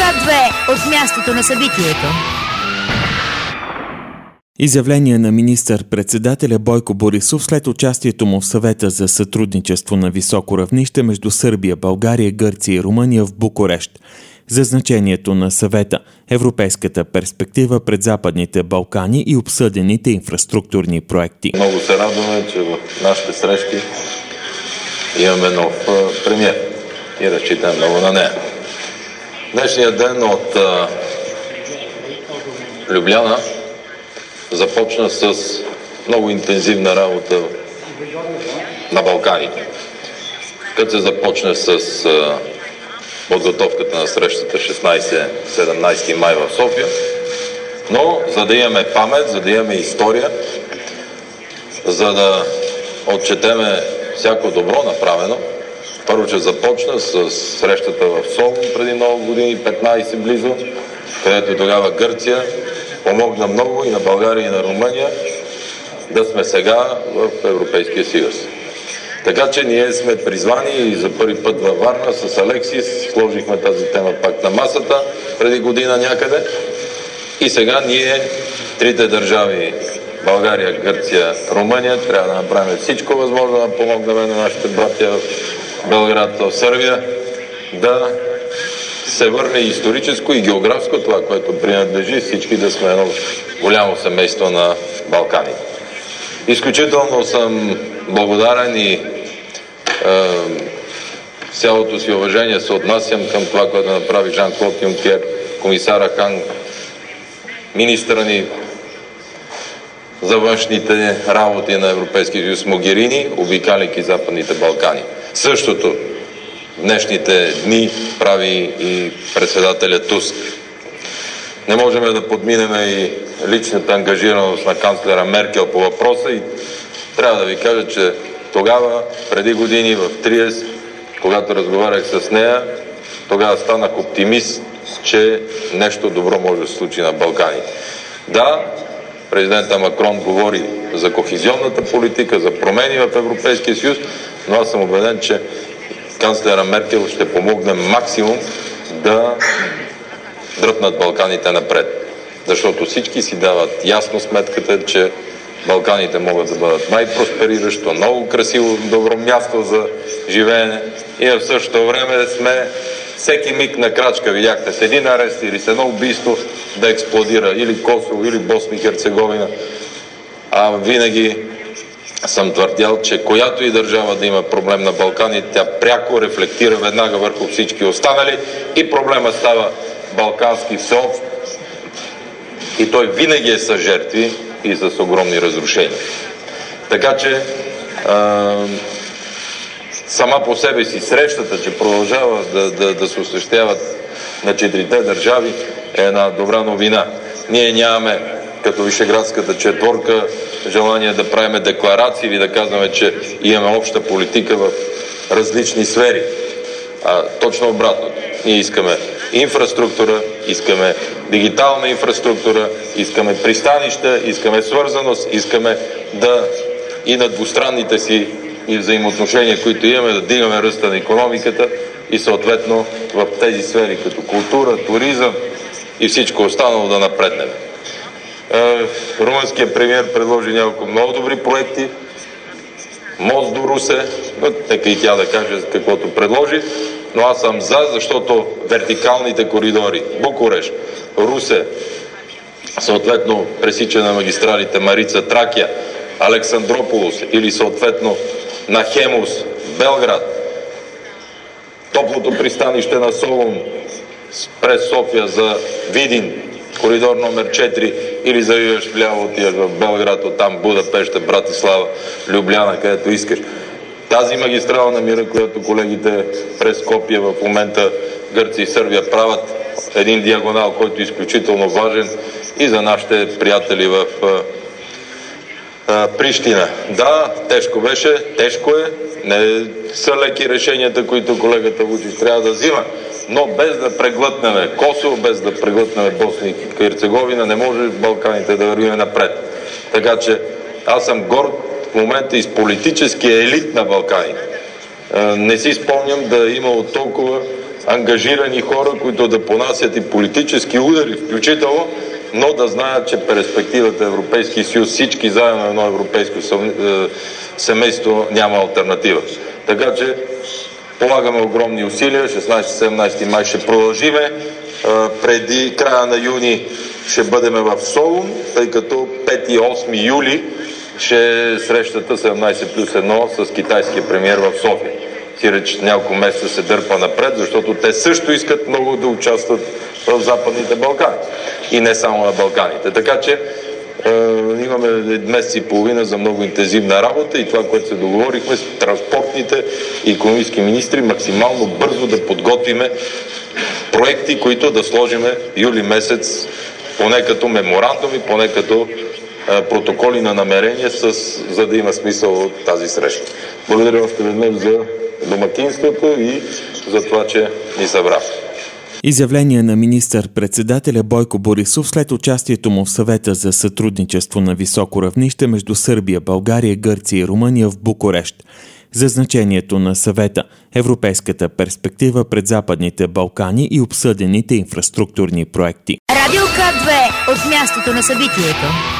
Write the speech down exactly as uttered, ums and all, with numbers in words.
Град две от мястото на събитието. Изявление на министър-председателя Бойко Борисов след участието му в съвета за сътрудничество на високо равнище между Сърбия, България, Гърция и Румъния в Букурещ. За значението на съвета, европейската перспектива пред Западните Балкани и обсъдените инфраструктурни проекти. Много се радваме, че в нашите срещи имаме нов премиер и разчитаме много на нея. Днешният ден от а, Любляна започна с много интензивна работа на Балканите. Като се започне с а, подготовката на срещата шестнайсети-седемнайсети май в София, но за да имаме памет, за да имаме история, за да отчетеме всяко добро направено, първо, че започна с срещата в Солун преди много години, петнайсет близо, където тогава Гърция помогна много и на България, и на Румъния да сме сега в Европейския съюз. Така че ние сме призвани и за първи път във Варна с Алексис сложихме тази тема пак на масата преди година някъде. И сега ние, трите държави, България, Гърция, Румъния, трябва да направим всичко възможно да помогнем на нашите братя в Белград, в Сърбия, да се върне историческо и географско това, което принадлежи всички да сме едно голямо семейство на Балканите. Изключително съм благодарен и е, цялото си уважение се отнасям към това, което направи Жан-Клод Юнкер, комисара Хан, министъра ни за външните работи на Европейския съюз Могерини, обикаляйки Западните Балкани. Същото в днешните дни прави и председателя Туск. Не можем да подминем и личната ангажираност на канцлера Меркел по въпроса и трябва да ви кажа, че тогава, преди години в Триест, когато разговарях с нея, тогава станах оптимист, че нещо добро може да се случи на Балканите. Да, президента Макрон говори за кохезионната политика, за промени в Европейския съюз, но аз съм убеден, че канцлера Меркел ще помогне максимум да дръпнат Балканите напред. Защото всички си дават ясно сметката, че Балканите могат да бъдат най-проспериращо, много красиво, добро място за живеене и в същото време сме всеки миг на крачка, видяхте, с един арест или с едно убийство да експлодира или Косово, или Босна и Херцеговина. А винаги съм твърдял, че която и държава да има проблем на Балканите, тя пряко рефлектира веднага върху всички останали и проблема става балкански всеобщ. И той винаги е с жертви и с огромни разрушения. Така че а, сама по себе си срещата, че продължава да, да, да се осъществяват на четирите държави, е една добра новина. Ние нямаме, като Вишеградската четворка, желание да правим декларации или да казваме, че имаме обща политика в различни сфери. А, точно обратно. Ние искаме инфраструктура, искаме дигитална инфраструктура, искаме пристанища, искаме свързаност, искаме да и на двустранните си и взаимоотношения, които имаме, да дигаме ръста на икономиката и съответно в тези сфери като култура, туризъм и всичко останало да напреднем. Румънският премиер предложи няколко много добри проекти. Мост до Русе, нека и тя да каже каквото предложи, но аз съм за, защото вертикалните коридори, Букурещ, Русе, съответно пресичане на магистралите Марица, Тракия, Александрополос или съответно на Хемус, Белград, топлото пристанище на Солун през София за Видин, коридор номер четири или завиваш вляво, отиваш в Белград, оттам Будапеща, Братислава, Любляна, където искаш. Тази магистрала на мира, която колегите през Скопие в момента Гърция и Сърбия правят, един диагонал, който е изключително важен и за нашите приятели в а, а, Прищина. Да, тежко беше, тежко е, не са леки решенията, които колегата Вучич трябва да взима, но без да преглътнем Косово, без да преглътнем Босна и Херцеговина, не може в Балканите да вървим напред. Така че аз съм горд в момента и с политическия елит на Балканите. Не си спомням да е имало толкова ангажирани хора, които да понасят и политически удари, включително, но да знаят, че перспективата Европейски съюз, всички заедно едно европейско семейство, няма алтернатива. Така че полагаме огромни усилия. шестнадесети-седемнадесети май ще продължиме. Преди края на юни ще бъдем в Солун, тъй като пети и осми юли ще е срещата седемнадесет плюс едно с китайския премиер в София. Сиреч няколко месеца се дърпа напред, защото те също искат много да участват в Западните Балкани. И не само на Балканите. Така че е, имаме месец и половина за много интензивна работа и това, което се договорихме с транспортните и икономически министри, максимално бързо да подготвиме проекти, които да сложиме юли месец, поне като меморандуми, поне като е, протоколи на намерения, с, за да има смисъл от тази среща. Благодаря още веднъж за домакинството и за това, че ни събра. Изявление на министър-председателя Бойко Борисов след участието му в съвета за сътрудничество на високо равнище между Сърбия, България, Гърция и Румъния в Букурещ. За значението на съвета, европейската перспектива пред Западните Балкани и обсъдените инфраструктурни проекти. Радио К две от мястото на събитието.